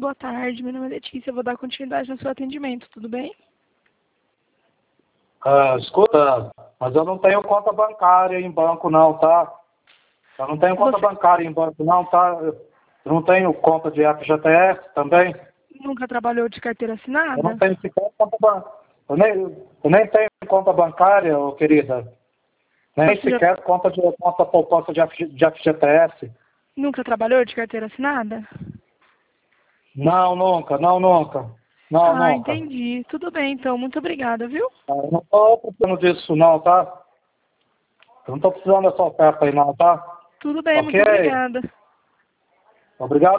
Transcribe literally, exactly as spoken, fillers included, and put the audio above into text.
boa tarde. Meu nome é Letícia. Eu vou dar continuidade no seu atendimento, tudo bem? Ah, escuta, mas eu não tenho conta bancária em banco não, tá? Eu não tenho conta Você bancária em banco não, tá? Eu não tenho conta de F G T S também. nunca trabalhou de carteira Eu não assinada? tenho sequer conta bancária. Eu nem, eu nem tenho conta bancária, ô, querida. Nem Você já sequer conta de conta poupança de, F, de F G T S. nunca trabalhou de carteira assinada? Não, nunca, não, nunca. Não, Ah, nunca. entendi. Tudo bem, então. Muito obrigada, viu? Eu não estou precisando disso não, tá? Eu não estou precisando dessa oferta aí não, tá? Tudo bem, Ok? muito obrigada. Obrigado.